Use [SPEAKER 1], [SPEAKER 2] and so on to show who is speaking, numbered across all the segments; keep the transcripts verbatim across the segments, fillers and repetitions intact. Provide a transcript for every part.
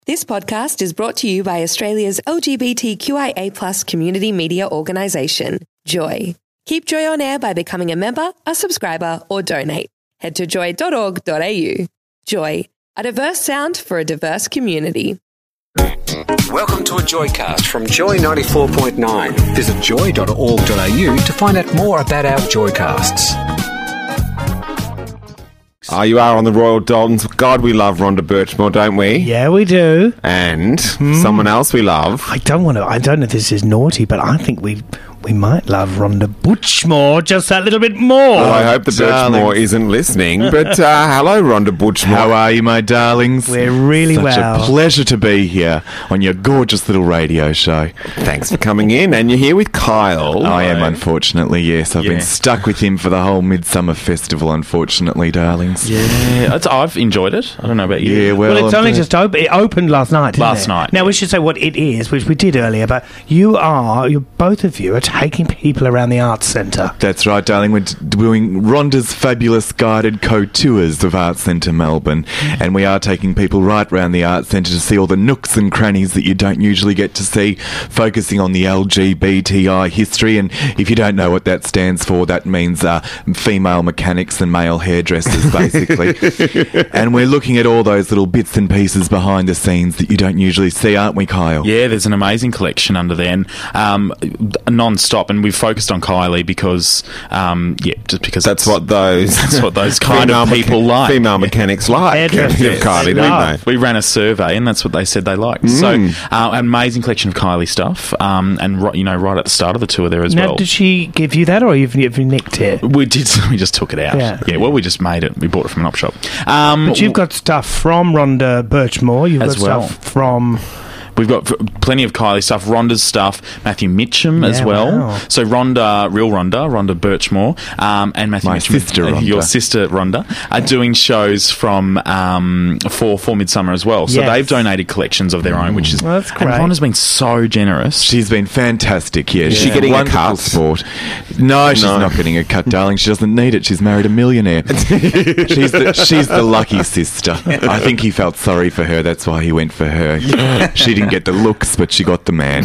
[SPEAKER 1] This podcast is brought to you by Australia's L G B T Q I A plus community media organisation, Joy. Keep Joy on air by becoming a member, a subscriber, or donate. Head to joy dot org dot a u. Joy, a diverse sound for a diverse community.
[SPEAKER 2] Welcome to a Joycast from Joy ninety-four point nine. Visit joy dot org dot a u to find out more about our Joycasts.
[SPEAKER 3] Oh, you are on the Royal Daltons. God, we love Rhonda Birchmore, don't we?
[SPEAKER 4] Yeah, we do.
[SPEAKER 3] And mm. someone else we love.
[SPEAKER 4] I don't want to. I don't know if this is naughty, but I think we we might love Rhonda Butchmore just that little bit more.
[SPEAKER 3] Well, I hope the Birchmore isn't listening. But uh, hello, Rhonda Butchmore.
[SPEAKER 5] How are you, my darlings?
[SPEAKER 4] We're really
[SPEAKER 5] Such
[SPEAKER 4] well.
[SPEAKER 5] Such a pleasure to be here on your gorgeous little radio show.
[SPEAKER 3] Thanks for coming in. And you're here with Kyle.
[SPEAKER 5] I am, unfortunately, yes. I've yeah. been stuck with him for the whole Midsummer Festival, unfortunately, darlings.
[SPEAKER 6] Yeah, it's, I've enjoyed it. I don't know about you.
[SPEAKER 5] Yeah, well,
[SPEAKER 4] well it's only just opened. It opened last night, didn't
[SPEAKER 6] Last
[SPEAKER 4] it?
[SPEAKER 6] night.
[SPEAKER 4] Now, we should say what it is, which we did earlier, but you are, you both of you are taking people around the arts centre.
[SPEAKER 5] That's right, darling. We're doing Rhonda's fabulous guided co-tours of Arts Centre Melbourne, and we are taking people right round the Arts Centre to see all the nooks and crannies that you don't usually get to see, focusing on the L G B T I history. And if you don't know what that stands for, that means uh, female mechanics and male hairdressers, basically. And we're looking at all those little bits and pieces behind the scenes that you don't usually see, aren't we, Kyle?
[SPEAKER 6] Yeah, there's an amazing collection under there, and um, non-stop, and we've focused on Kylie because, um, yeah, just because
[SPEAKER 3] that's what those
[SPEAKER 6] that's what those kind of people
[SPEAKER 3] mecha-
[SPEAKER 6] like.
[SPEAKER 3] Female mechanics like.
[SPEAKER 6] Yes.
[SPEAKER 3] Kylie, don't they?
[SPEAKER 6] We ran a survey, and that's what they said they liked.
[SPEAKER 3] Mm.
[SPEAKER 6] So, uh, an amazing collection of Kylie stuff, um, and ri- you know, right at the start of the tour there as
[SPEAKER 4] now,
[SPEAKER 6] well.
[SPEAKER 4] Did she give you that, or have you, have you nicked it?
[SPEAKER 6] We did. We just took it out.
[SPEAKER 4] Yeah.
[SPEAKER 6] yeah. Well, we just made it. We bought it from an op shop. Um,
[SPEAKER 4] but you've got stuff from Rhonda Birchmore. You've
[SPEAKER 6] as
[SPEAKER 4] got
[SPEAKER 6] well.
[SPEAKER 4] stuff from.
[SPEAKER 6] We've got plenty of Kylie stuff, Rhonda's stuff, Matthew Mitchum
[SPEAKER 4] yeah,
[SPEAKER 6] as well.
[SPEAKER 4] Wow.
[SPEAKER 6] So Rhonda, real Rhonda, Rhonda Birchmore, um, and Matthew
[SPEAKER 5] My
[SPEAKER 6] Mitchum,
[SPEAKER 5] sister
[SPEAKER 6] uh,
[SPEAKER 5] Rhonda.
[SPEAKER 6] your sister Rhonda, are doing shows from um, for for Midsummer as well. So
[SPEAKER 4] yes.
[SPEAKER 6] they've donated collections of their own, which is
[SPEAKER 4] well, that's great.
[SPEAKER 6] And Rhonda's been so generous.
[SPEAKER 5] She's been fantastic. Yeah,
[SPEAKER 3] is
[SPEAKER 5] she's
[SPEAKER 3] she getting
[SPEAKER 5] a
[SPEAKER 3] cut?
[SPEAKER 5] Sport. No, she's
[SPEAKER 3] no.
[SPEAKER 5] not getting a cut, darling. She doesn't need it. She's married a millionaire. she's the she's the lucky sister. I think he felt sorry for her. That's why he went for her. She didn't get the looks, but she got the man.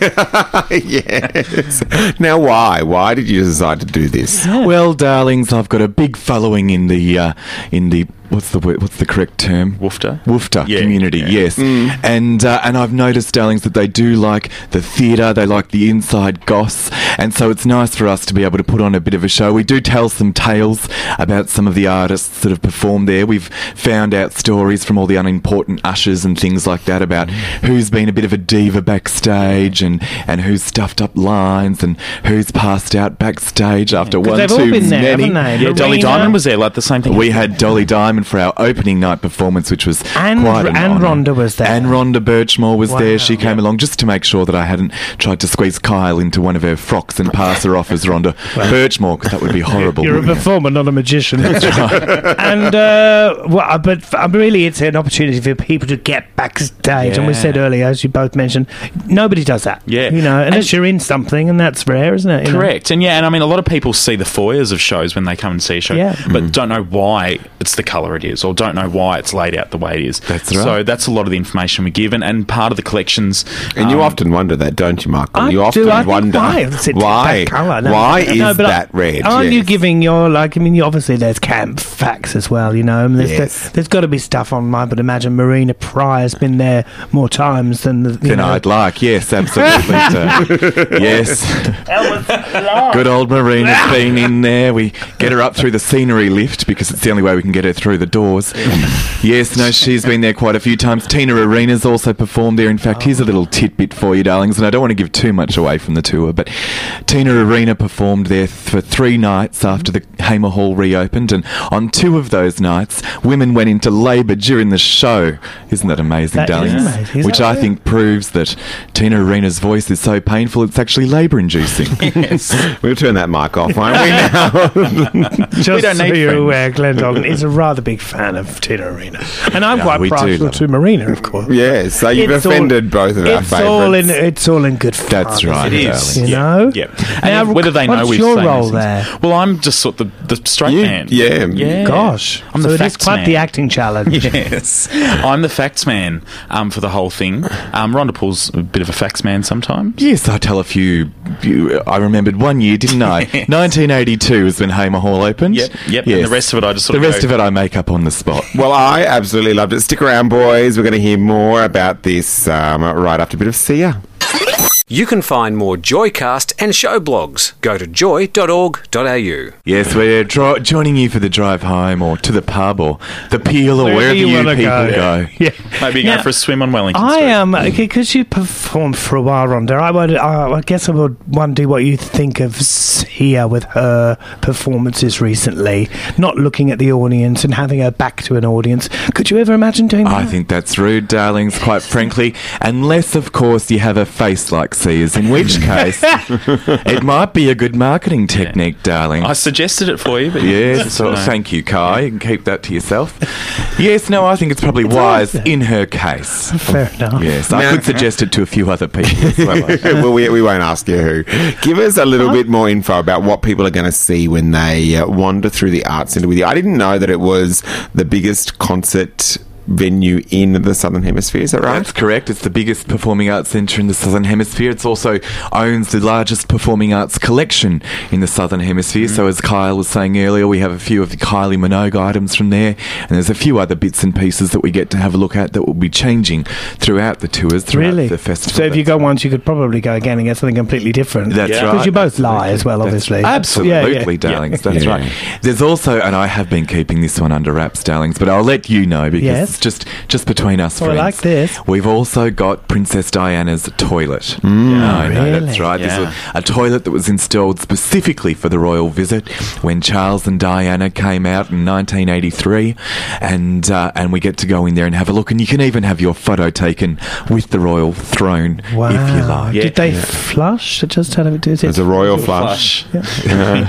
[SPEAKER 3] Yes. Now, why? Why did you decide to do this?
[SPEAKER 5] Well, darlings, I've got a big following in the uh, in the. What's the word, what's the correct term?
[SPEAKER 6] Woofter?
[SPEAKER 5] Woofter
[SPEAKER 6] yeah,
[SPEAKER 5] community,
[SPEAKER 6] yeah.
[SPEAKER 5] yes. Mm. And uh, and I've noticed, darlings, that they do like the theatre, they like the inside goss, and so it's nice for us to be able to put on a bit of a show. We do tell some tales about some of the artists that have performed there. We've found out stories from all the unimportant ushers and things like that about who's been a bit of a diva backstage and, and who's stuffed up lines and who's passed out backstage after one
[SPEAKER 4] they've
[SPEAKER 5] too
[SPEAKER 4] all been there,
[SPEAKER 5] many.
[SPEAKER 4] haven't they?
[SPEAKER 6] Yeah, Dolly
[SPEAKER 4] Marina.
[SPEAKER 6] Diamond was there, like the same thing.
[SPEAKER 5] We had Dolly Diamond for our opening night performance, which was
[SPEAKER 4] and,
[SPEAKER 5] quite an
[SPEAKER 4] and
[SPEAKER 5] honour.
[SPEAKER 4] Rhonda was there.
[SPEAKER 5] And Rhonda Birchmore was
[SPEAKER 4] wow.
[SPEAKER 5] there. She came along just to make sure that I hadn't tried to squeeze Kyle into one of her frocks and pass her off as Rhonda Birchmore, because that would be horrible.
[SPEAKER 4] You're a performer, not a magician.
[SPEAKER 5] That's right.
[SPEAKER 4] And uh, well, but f- really, it's an opportunity for people to get backstage.
[SPEAKER 6] Yeah.
[SPEAKER 4] And we said earlier, as you both mentioned, nobody does that.
[SPEAKER 6] Yeah.
[SPEAKER 4] You know, unless
[SPEAKER 6] And-
[SPEAKER 4] you're in something, and that's rare, isn't it? You
[SPEAKER 6] Correct. And yeah, and I mean, a lot of people see the foyers of shows when they come and see a show,
[SPEAKER 4] Yeah.
[SPEAKER 6] but mm. don't know why it's the colour it is, or don't know why it's laid out the way it is.
[SPEAKER 5] That's right.
[SPEAKER 6] So that's a lot of the information we give, and, and part of the collections.
[SPEAKER 3] And you
[SPEAKER 6] um,
[SPEAKER 3] often wonder that, don't you, Michael?
[SPEAKER 4] I
[SPEAKER 3] you often
[SPEAKER 4] do. I
[SPEAKER 3] wonder
[SPEAKER 4] think why is it
[SPEAKER 3] why,
[SPEAKER 4] that colour? No.
[SPEAKER 3] why is
[SPEAKER 4] No, but
[SPEAKER 3] that
[SPEAKER 4] I-
[SPEAKER 3] red?
[SPEAKER 4] Aren't
[SPEAKER 3] Yes.
[SPEAKER 4] you giving your, like, I mean, you, obviously there's camp facts as well, you know. I mean, there's,
[SPEAKER 3] Yes.
[SPEAKER 4] there's got to be stuff on, I would imagine Marina Pryor's been there more times than the. You
[SPEAKER 5] Than
[SPEAKER 4] know.
[SPEAKER 5] I'd like, yes, absolutely. So, yes. Good old Marina's been in there. We get her up through the scenery lift because it's the only way we can get her through the doors. Yes, no, she's been there quite a few times. Tina Arena's also performed there. In fact, here's a little tidbit for you, darlings, and I don't want to give too much away from the tour, but Tina Arena performed there for three nights after the Hamer Hall reopened, and on two of those nights, women went into labour during the show. Isn't that amazing,
[SPEAKER 4] That is
[SPEAKER 5] darlings?
[SPEAKER 4] amazing. Is
[SPEAKER 5] Which
[SPEAKER 4] that
[SPEAKER 5] I
[SPEAKER 4] right?
[SPEAKER 5] think proves that Tina Arena's voice is so painful it's actually labour-inducing.
[SPEAKER 3] We'll turn that mic off, won't we now?
[SPEAKER 4] Just
[SPEAKER 6] We don't
[SPEAKER 4] so
[SPEAKER 6] need
[SPEAKER 4] you're
[SPEAKER 6] friends.
[SPEAKER 4] aware, Glenn Doggan is a rather a big fan of Tina Arena. And I'm
[SPEAKER 5] No,
[SPEAKER 4] quite
[SPEAKER 5] we do
[SPEAKER 4] partial
[SPEAKER 5] love
[SPEAKER 4] to Marina, of course.
[SPEAKER 3] Yeah, so you've
[SPEAKER 4] It's
[SPEAKER 3] offended
[SPEAKER 4] all-
[SPEAKER 3] both of our
[SPEAKER 4] It's all, in,
[SPEAKER 3] favourites.
[SPEAKER 4] it's all in good fun.
[SPEAKER 5] That's right,
[SPEAKER 6] It
[SPEAKER 5] darling.
[SPEAKER 6] is.
[SPEAKER 4] You
[SPEAKER 6] Yeah.
[SPEAKER 4] know?
[SPEAKER 6] Yeah.
[SPEAKER 4] Now,
[SPEAKER 6] And whether they know
[SPEAKER 4] what's
[SPEAKER 6] we've
[SPEAKER 4] your
[SPEAKER 6] saying
[SPEAKER 4] role
[SPEAKER 6] these things.
[SPEAKER 4] there?
[SPEAKER 6] Well, I'm just sort of the, the straight
[SPEAKER 3] You-
[SPEAKER 6] man.
[SPEAKER 3] yeah.
[SPEAKER 6] Yeah.
[SPEAKER 4] Gosh.
[SPEAKER 6] I'm
[SPEAKER 4] so
[SPEAKER 6] the
[SPEAKER 4] it is
[SPEAKER 6] facts
[SPEAKER 4] quite
[SPEAKER 6] man.
[SPEAKER 4] the acting challenge.
[SPEAKER 6] Yes, I'm the facts man um, for the whole thing. Um, Rhonda Paul's a bit of a facts man sometimes.
[SPEAKER 5] Yes, I tell a few, few. I remembered one year, didn't I?
[SPEAKER 6] Yes.
[SPEAKER 5] nineteen eighty-two is when Hamer Hall opened.
[SPEAKER 6] Yep, yep.
[SPEAKER 5] Yes.
[SPEAKER 6] And the rest of it, I just sort
[SPEAKER 5] the
[SPEAKER 6] of
[SPEAKER 5] rest
[SPEAKER 6] go-
[SPEAKER 5] of it I make up on the spot.
[SPEAKER 3] Well, I absolutely loved it. Stick around, boys. We're going to hear more about this um, right after a bit of Sia.
[SPEAKER 2] You can find more Joycast and show blogs. Go to joy dot org dot a u.
[SPEAKER 5] Yes, we're dro- joining you for the drive home, or to the pub, or the Peel, or wherever, you,
[SPEAKER 4] wanna
[SPEAKER 5] people go.
[SPEAKER 4] go. Yeah.
[SPEAKER 6] Maybe
[SPEAKER 4] Now,
[SPEAKER 6] go for a swim on Wellington
[SPEAKER 4] I
[SPEAKER 6] Street.
[SPEAKER 4] am because you performed for a while, Rhonda. I would, uh, I guess, I would wonder what you think of Sia with her performances recently. Not looking at the audience and having her back to an audience. Could you ever imagine doing that?
[SPEAKER 5] I think that's rude, darlings, quite frankly. Unless, of course, you have a face like Sia's, in which case it might be a good marketing technique, darling.
[SPEAKER 6] I suggested it for you, but
[SPEAKER 5] Yes, so
[SPEAKER 6] no.
[SPEAKER 5] thank you, Kai. You can keep that to yourself. Yes, no, I think it's probably wise in her case.
[SPEAKER 4] Fair enough.
[SPEAKER 5] Yes, I
[SPEAKER 3] Now-
[SPEAKER 5] could suggest it to a few other people as well.
[SPEAKER 3] well, we, we won't ask you who. Give us a little bit more info about what people are going to see when they uh, wander through the Arts Centre with you. I didn't know that it was the biggest concert venue in the Southern Hemisphere. Is that right?
[SPEAKER 5] That's correct. It's the biggest performing arts centre in the Southern Hemisphere. It's also owns the largest performing arts collection in the Southern Hemisphere. So as Kyle was saying earlier, we have a few of the Kylie Minogue items from there, and there's a few other bits and pieces that we get to have a look at that will be changing throughout the tours, throughout
[SPEAKER 4] Really?
[SPEAKER 5] the festival.
[SPEAKER 4] So if you go once, you could probably go again and get something completely different.
[SPEAKER 5] That's
[SPEAKER 6] Yeah.
[SPEAKER 5] right.
[SPEAKER 4] Because you both lie as well,
[SPEAKER 5] That's-
[SPEAKER 4] obviously.
[SPEAKER 5] Absolutely,
[SPEAKER 4] Yeah, yeah.
[SPEAKER 5] darlings. That's
[SPEAKER 3] Yeah.
[SPEAKER 5] right. There's also, and I have been keeping this one under wraps, darlings, but I'll let you know because
[SPEAKER 4] Yes.
[SPEAKER 5] it's just just between us
[SPEAKER 4] Oh, I
[SPEAKER 5] friends.
[SPEAKER 4] like this.
[SPEAKER 5] We've also got Princess Diana's toilet. I know, that's
[SPEAKER 4] Really?
[SPEAKER 5] right. This
[SPEAKER 6] Yeah.
[SPEAKER 5] was a toilet that was installed specifically for the royal visit when Charles and Diana came out in nineteen eighty-three, and uh, and we get to go in there and have a look, and you can even have your photo taken with the royal throne
[SPEAKER 4] Wow.
[SPEAKER 5] if you like.
[SPEAKER 6] Yeah.
[SPEAKER 4] Did they flush? Just out of it. Is it
[SPEAKER 3] There's a royal flush.
[SPEAKER 6] Flush.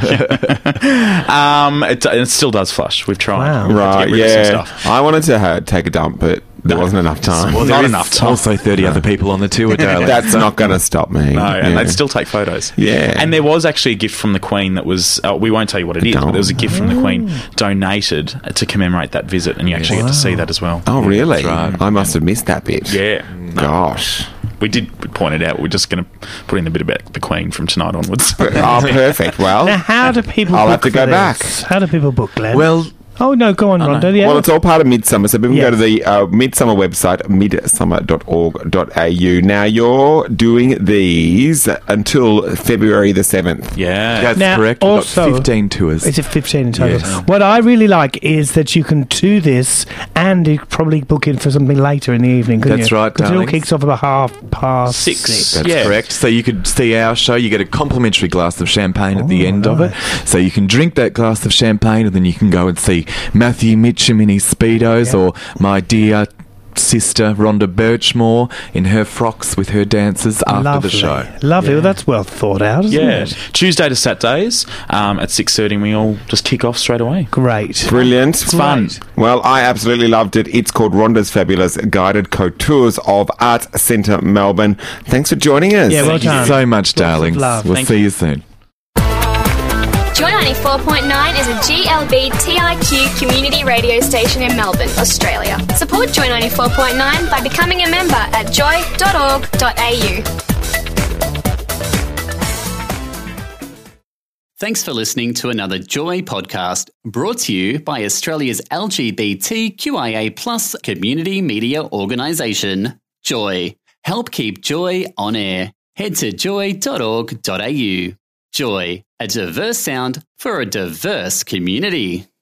[SPEAKER 6] um, it, it still does flush. We've tried.
[SPEAKER 4] Wow.
[SPEAKER 6] We've had to
[SPEAKER 3] Right,
[SPEAKER 6] get rid of some
[SPEAKER 3] yeah.
[SPEAKER 6] stuff.
[SPEAKER 3] I wanted to uh, take a dump, but there wasn't enough time.
[SPEAKER 6] Well,
[SPEAKER 5] There
[SPEAKER 6] not
[SPEAKER 5] is
[SPEAKER 6] enough time.
[SPEAKER 5] Also, thirty other people on the tour, darling.
[SPEAKER 3] That's not going to stop me.
[SPEAKER 6] No, and
[SPEAKER 3] Yeah.
[SPEAKER 6] they'd still take photos.
[SPEAKER 3] Yeah.
[SPEAKER 6] And there was actually a gift from the Queen that was, uh, we won't tell you what it is, but there was a gift from the Queen donated to commemorate that visit, and you actually get to see that as well.
[SPEAKER 3] Oh, really?
[SPEAKER 5] That's right.
[SPEAKER 3] I must have missed that bit.
[SPEAKER 6] Yeah.
[SPEAKER 3] Gosh.
[SPEAKER 6] We did point it out. We're just going to put in the bit about the Queen from tonight onwards.
[SPEAKER 3] Oh, perfect. Well,
[SPEAKER 4] Now, how do people
[SPEAKER 3] I'll
[SPEAKER 4] book
[SPEAKER 3] have to
[SPEAKER 4] for
[SPEAKER 3] go
[SPEAKER 4] this?
[SPEAKER 3] back.
[SPEAKER 4] How do people book, Glenn?
[SPEAKER 5] Well,
[SPEAKER 4] oh, no, go on, Rhonda. Yeah.
[SPEAKER 3] well, it's all part of Midsummer, so people can
[SPEAKER 4] Yes.
[SPEAKER 3] go to the uh, Midsummer website, midsummer dot org dot a u. Now, you're doing these until February the seventh.
[SPEAKER 6] yeah.
[SPEAKER 5] that's
[SPEAKER 4] Now,
[SPEAKER 5] correct. We've
[SPEAKER 4] also-
[SPEAKER 5] got fifteen tours.
[SPEAKER 4] Is it fifteen in total?
[SPEAKER 5] Yes.
[SPEAKER 4] What I really like is that you can do this and you probably book in for something later in the evening, couldn't
[SPEAKER 5] That's
[SPEAKER 4] you?
[SPEAKER 5] right,
[SPEAKER 4] Because it all
[SPEAKER 5] darlings.
[SPEAKER 4] kicks off about half past
[SPEAKER 6] Six.
[SPEAKER 4] six.
[SPEAKER 5] That's
[SPEAKER 6] Yeah.
[SPEAKER 5] correct. So you could see our show. You get a complimentary glass of champagne at the
[SPEAKER 4] Oh,
[SPEAKER 5] end of it. So you can drink that glass of champagne, and then you can go and see Matthew Mitchum in his speedos,
[SPEAKER 4] Yeah.
[SPEAKER 5] or my dear sister Rhonda Birchmore in her frocks with her dancers after
[SPEAKER 4] Lovely.
[SPEAKER 5] the show.
[SPEAKER 4] Lovely.
[SPEAKER 5] Yeah.
[SPEAKER 4] Well, that's well thought out, isn't
[SPEAKER 6] Yeah.
[SPEAKER 4] it?
[SPEAKER 6] Tuesday to Saturdays um, at six thirty, and we all just kick off straight away.
[SPEAKER 4] Great.
[SPEAKER 3] Brilliant.
[SPEAKER 6] It's fun.
[SPEAKER 3] Well, I absolutely loved it. It's called Rhonda's Fabulous Guided Co-Tours of Arts Centre Melbourne. Thanks for joining us.
[SPEAKER 4] Yeah, well
[SPEAKER 5] Thank you
[SPEAKER 4] done.
[SPEAKER 5] so much,
[SPEAKER 4] Lots of
[SPEAKER 5] darlings.
[SPEAKER 4] love.
[SPEAKER 5] We'll
[SPEAKER 6] Thank
[SPEAKER 5] see
[SPEAKER 6] you.
[SPEAKER 5] you soon.
[SPEAKER 7] Joy ninety-four point nine is a G L B T I Q community radio station in Melbourne, Australia. Support Joy ninety-four point nine by becoming a member at joy dot org dot a u.
[SPEAKER 8] Thanks for listening to another Joy podcast brought to you by Australia's L G B T Q I A plus community media organisation, Joy. Help keep Joy on air. Head to joy dot org dot a u. Joy, a diverse sound for a diverse community.